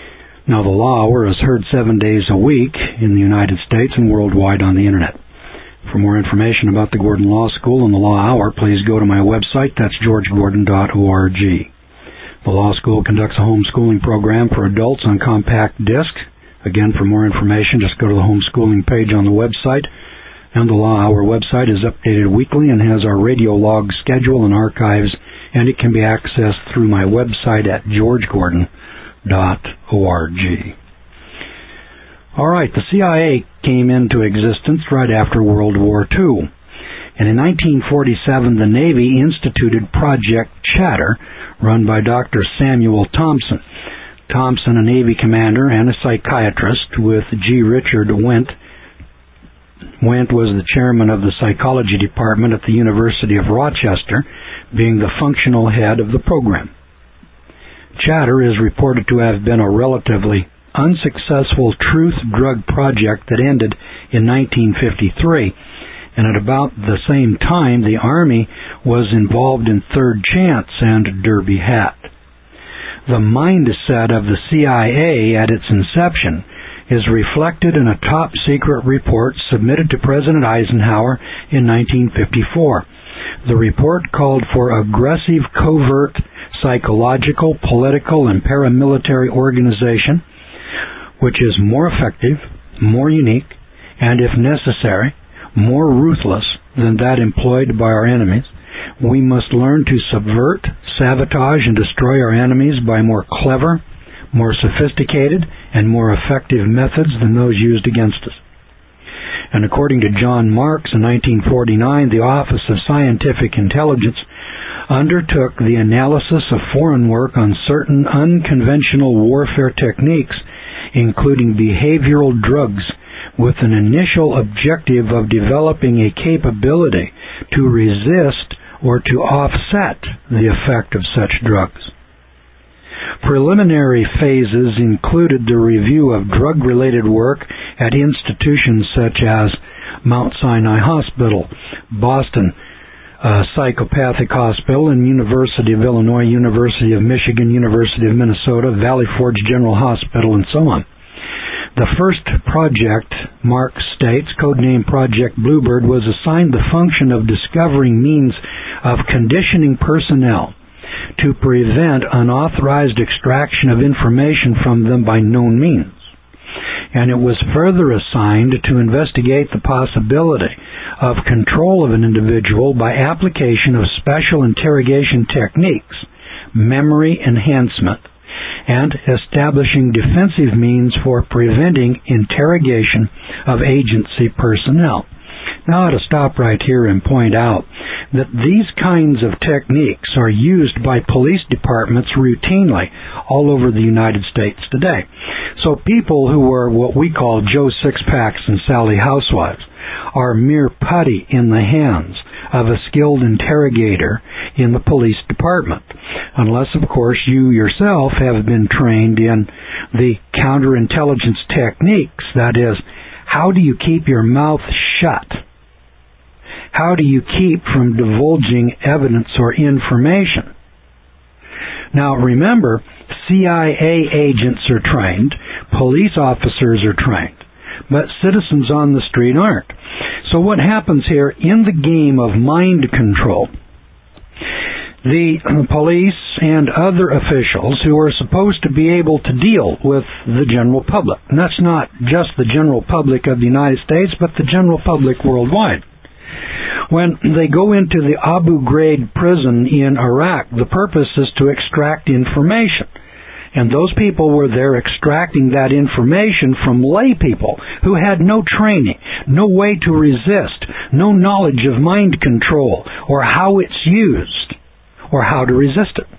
Now, the Law Hour is heard 7 days a week in the United States and worldwide on the Internet. For more information about the Gordon Law School and the Law Hour, please go to my website. That's georgegordon.org. The Law School conducts a homeschooling program for adults on compact disc. Again, for more information, just go to the homeschooling page on the website. And the Law Hour website is updated weekly and has our radio log schedule and archives, and it can be accessed through my website at georgegordon.org. All right, the CIA came into existence right after World War II. And in 1947, the Navy instituted Project Chatter, run by Dr. Samuel Thompson. Thompson, a Navy commander and a psychiatrist, with G. Richard Wendt. Wendt was the chairman of the psychology department at the University of Rochester, being the functional head of the program. Chatter is reported to have been a relatively unsuccessful truth drug project that ended in 1953, and at about the same time the Army was involved in Third Chance and Derby Hat. The mindset of the CIA at its inception is reflected in a top-secret report submitted to President Eisenhower in 1954. The report called for aggressive, covert, psychological, political, and paramilitary organization, which is more effective, more unique, and, if necessary, more ruthless than that employed by our enemies. We must learn to subvert, sabotage, and destroy our enemies by more clever, more sophisticated, and more effective methods than those used against us. And according to John Marks in 1949, the Office of Scientific Intelligence undertook the analysis of foreign work on certain unconventional warfare techniques, including behavioral drugs, with an initial objective of developing a capability to resist or to offset the effect of such drugs. Preliminary phases included the review of drug-related work at institutions such as Mount Sinai Hospital, Boston Psychopathic Hospital, and University of Illinois, University of Michigan, University of Minnesota, Valley Forge General Hospital, and so on. The first project, Mark states, codenamed Project Bluebird, was assigned the function of discovering means of conditioning personnel to prevent unauthorized extraction of information from them by known means. And it was further assigned to investigate the possibility of control of an individual by application of special interrogation techniques, memory enhancement, and establishing defensive means for preventing interrogation of agency personnel. Now I ought to stop right here and point out that these kinds of techniques are used by police departments routinely all over the United States today. So people who are what we call Joe Sixpacks and Sally Housewives are mere putty in the hands of a skilled interrogator in the police department, unless, of course, you yourself have been trained in the counterintelligence techniques. That is, how do you keep your mouth shut? How do you keep from divulging evidence or information? Now, remember, CIA agents are trained, police officers are trained, but citizens on the street aren't. So what happens here in the game of mind control? The police and other officials who are supposed to be able to deal with the general public, and that's not just the general public of the United States, but the general public worldwide. When they go into the Abu Ghraib prison in Iraq, the purpose is to extract information. And those people were there extracting that information from lay people who had no training, no way to resist, no knowledge of mind control or how it's used or how to resist it.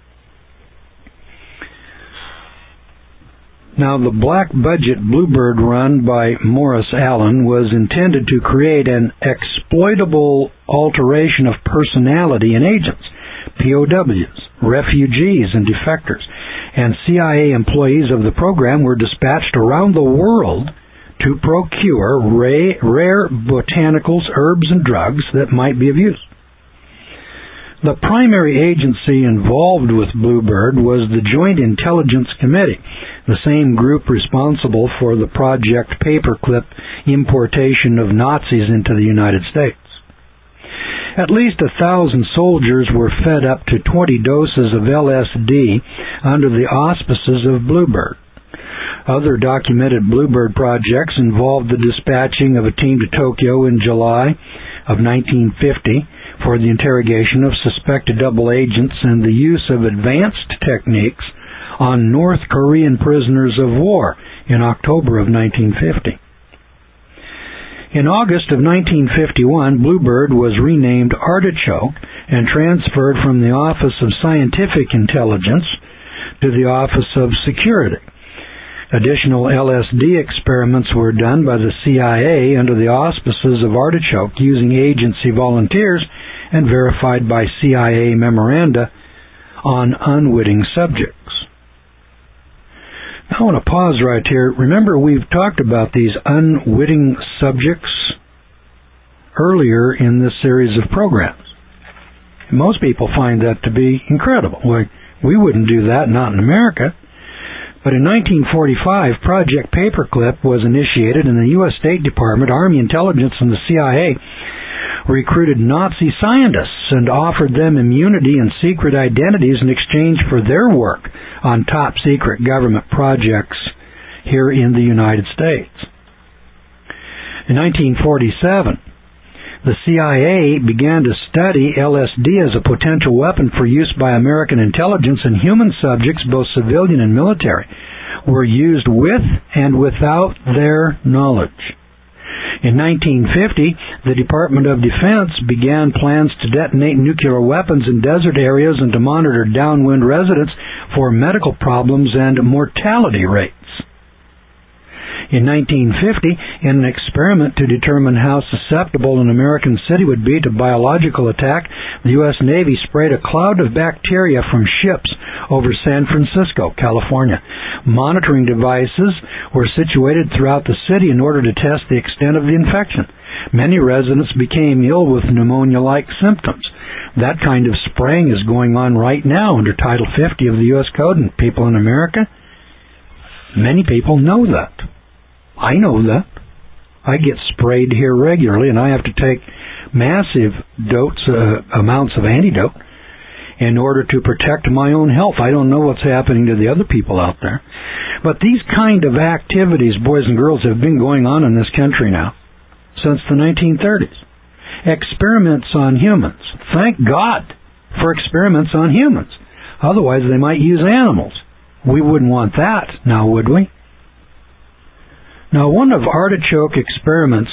Now, the black budget Bluebird run by Morris Allen was intended to create an exploitable alteration of personality in agents, POWs, refugees, and defectors. And CIA employees of the program were dispatched around the world to procure rare botanicals, herbs, and drugs that might be of use. The primary agency involved with Bluebird was the Joint Intelligence Committee. the same group responsible for the Project Paperclip importation of Nazis into the United States. At least 1,000 soldiers were fed up to 20 doses of LSD under the auspices of Bluebird. Other documented Bluebird projects involved the dispatching of a team to Tokyo in July of 1950 for the interrogation of suspected double agents and the use of advanced techniques on North Korean prisoners of war in October of 1950. In August of 1951, Bluebird was renamed Artichoke and transferred from the Office of Scientific Intelligence to the Office of Security. Additional LSD experiments were done by the CIA under the auspices of Artichoke using agency volunteers and verified by CIA memoranda on unwitting subjects. Now I want to pause right here. Remember, we've talked about these unwitting subjects earlier in this series of programs. Most people find that to be incredible. We wouldn't do that, not in America. But in 1945, Project Paperclip was initiated, and the U.S. State Department, Army Intelligence, and the CIA recruited Nazi scientists and offered them immunity and secret identities in exchange for their work on top-secret government projects here in the United States. In 1947, the CIA began to study LSD as a potential weapon for use by American intelligence, and human subjects, both civilian and military, were used with and without their knowledge. In 1950, the Department of Defense began plans to detonate nuclear weapons in desert areas and to monitor downwind residents for medical problems and mortality rates. In 1950, in an experiment to determine how susceptible an American city would be to biological attack, the U.S. Navy sprayed a cloud of bacteria from ships over San Francisco, California. Monitoring devices were situated throughout the city in order to test the extent of the infection. Many residents became ill with pneumonia-like symptoms. That kind of spraying is going on right now under Title 50 of the U.S. Code, and people in America, many people know that. I know that. I get sprayed here regularly, and I have to take massive amounts of antidote in order to protect my own health. I don't know what's happening to the other people out there. But these kind of activities, boys and girls, have been going on in this country now since the 1930s. Experiments on humans. Thank God for experiments on humans. Otherwise, they might use animals. We wouldn't want that, now would we? Now, one artichoke experiment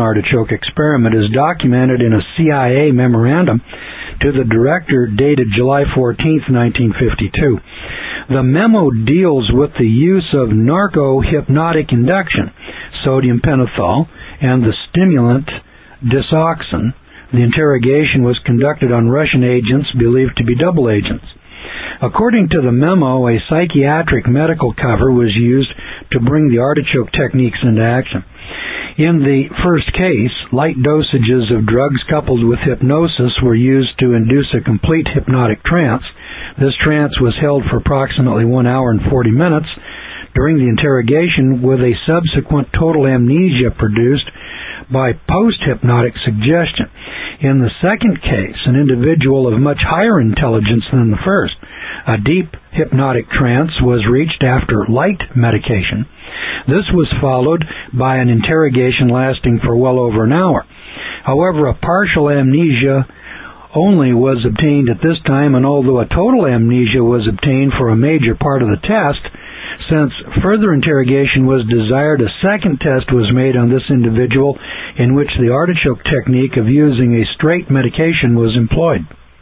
is documented in a CIA memorandum to the director dated July 14, 1952. The memo deals with the use of narco-hypnotic induction, sodium pentothal, and the stimulant disoxin. The interrogation was conducted on Russian agents believed to be double agents. According to the memo, a psychiatric medical cover was used to bring the artichoke techniques into action. In the first case, light dosages of drugs coupled with hypnosis were used to induce a complete hypnotic trance. This trance was held for approximately 1 hour and 40 minutes during the interrogation, with a subsequent total amnesia produced by post-hypnotic suggestion. In the second case, an individual of much higher intelligence than the first, a deep hypnotic trance was reached after light medication. This was followed by an interrogation lasting for well over an hour. However, a partial amnesia only was obtained at this time, and although a total amnesia was obtained for a major part of the test, since further interrogation was desired, a second test was made on this individual in which the artichoke technique of using a straight medication was employed.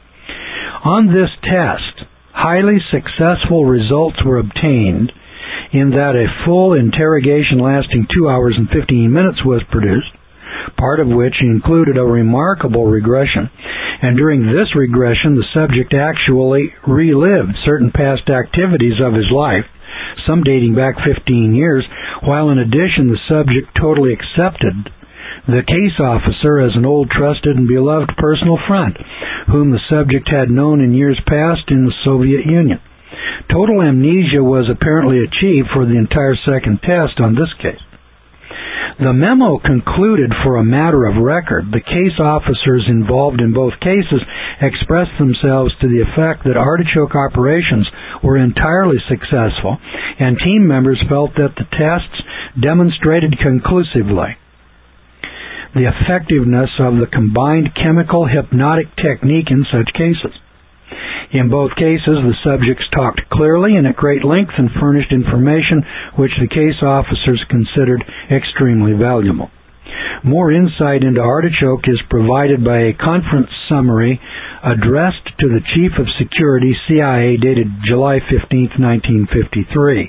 On this test, highly successful results were obtained in that a full interrogation lasting 2 hours and 15 minutes was produced, part of which included a remarkable regression. And during this regression, the subject actually relived certain past activities of his life, some dating back 15 years, while in addition the subject totally accepted the case officer as an old, trusted, and beloved personal friend, whom the subject had known in years past in the Soviet Union. Total amnesia was apparently achieved for the entire second test on this case. The memo concluded, for a matter of record, the case officers involved in both cases expressed themselves to the effect that artichoke operations were entirely successful, and team members felt that the tests demonstrated conclusively the effectiveness of the combined chemical hypnotic technique in such cases. In both cases, the subjects talked clearly and at great length and furnished information which the case officers considered extremely valuable. More insight into artichoke is provided by a conference summary addressed to the Chief of Security, CIA, dated July 15, 1953.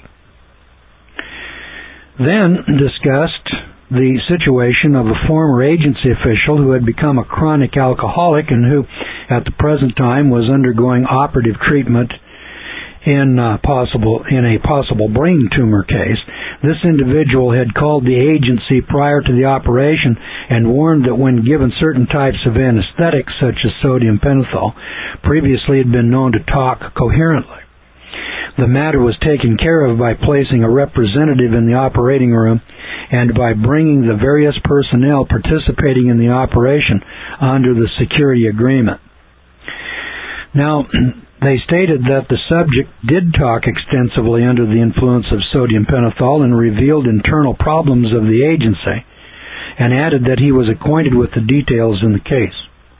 Then discussed the situation of a former agency official who had become a chronic alcoholic and who, at the present time, was undergoing operative treatment in a possible brain tumor case. This individual had called the agency prior to the operation and warned that when given certain types of anesthetics, such as sodium pentothal, previously had been known to talk coherently. The matter was taken care of by placing a representative in the operating room and by bringing the various personnel participating in the operation under the security agreement. Now, they stated that the subject did talk extensively under the influence of sodium pentothal and revealed internal problems of the agency, and added that he was acquainted with the details in the case.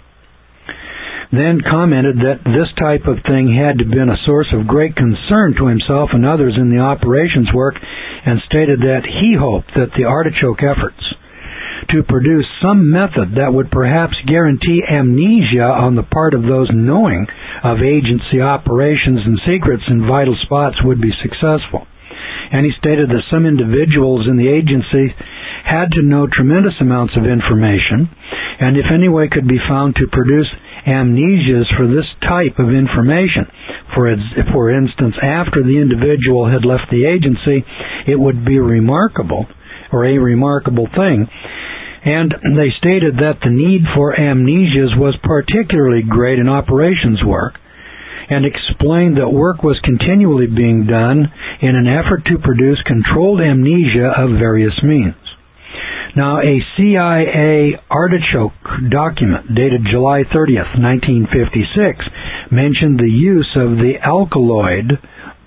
Then commented that this type of thing had been a source of great concern to himself and others in the operations work, and stated that he hoped that the artichoke efforts to produce some method that would perhaps guarantee amnesia on the part of those knowing of agency operations and secrets in vital spots would be successful. And he stated that some individuals in the agency had to know tremendous amounts of information, and if any way could be found to produce amnesias for this type of information, for instance, after the individual had left the agency, it would be remarkable, or a remarkable thing. And they stated that the need for amnesias was particularly great in operations work, and explained that work was continually being done in an effort to produce controlled amnesia of various means. Now, a CIA artichoke document dated July 30th, 1956, mentioned the use of the alkaloid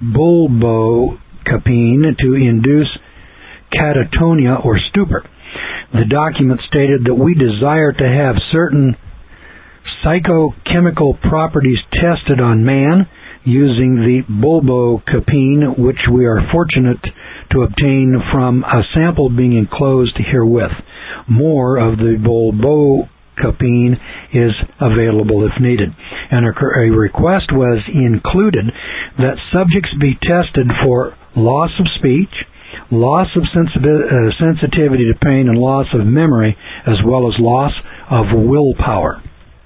bulbocapine to induce catatonia or stupor. The document stated that we desire to have certain psychochemical properties tested on man using the bulbocapine, which we are fortunate to obtain from a sample being enclosed herewith. More of the bulbocapine is available if needed. And a request was included that subjects be tested for loss of speech, loss of sensitivity to pain, and loss of memory, as well as loss of willpower.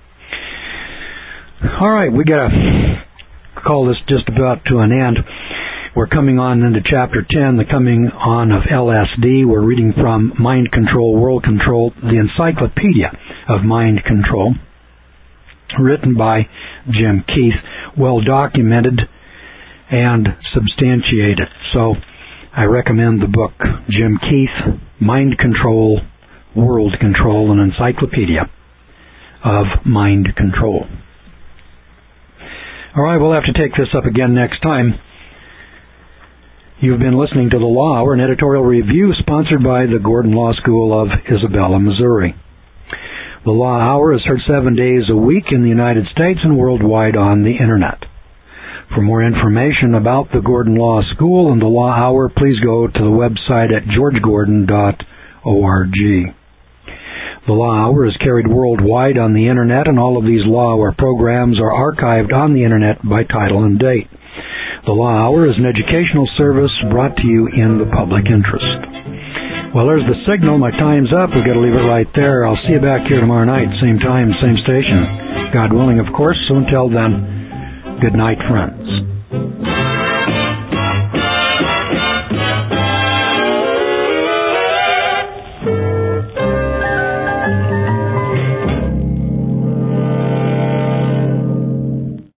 All right, we got to call this just about to an end. We're coming on into Chapter 10, the coming on of LSD. We're reading from Mind Control, World Control, the Encyclopedia of Mind Control, written by Jim Keith, well documented and substantiated. So I recommend the book, Jim Keith, Mind Control, World Control, an Encyclopedia of Mind Control. All right, we'll have to take this up again next time. You've been listening to The Law Hour, an editorial review sponsored by the Gordon Law School of Isabella, Missouri. The Law Hour is heard 7 days a week in the United States and worldwide on the Internet. For more information about the Gordon Law School and the Law Hour, please go to the website at georgegordon.org. The Law Hour is carried worldwide on the Internet, and all of these Law Hour programs are archived on the Internet by title and date. The Law Hour is an educational service brought to you in the public interest. Well, there's the signal. My time's up. We've got to leave it right there. I'll see you back here tomorrow night, same time, same station. God willing, of course. So until then, good night, friends.